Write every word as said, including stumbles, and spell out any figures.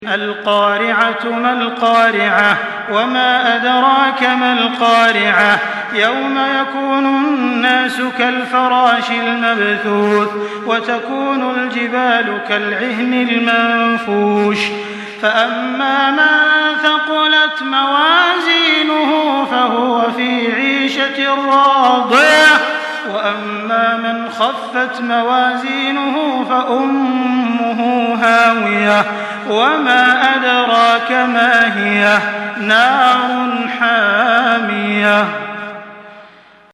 القارعة ما القارعة وما أدراك ما القارعة يوم يكون الناس كالفراش المبثوث وتكون الجبال كالعهن المنفوش فأما من ثقلت موازينه فهو في عيشة راضية وأما من خفت موازينه فأمه هاوية وما أدراك ما هي نار حامية.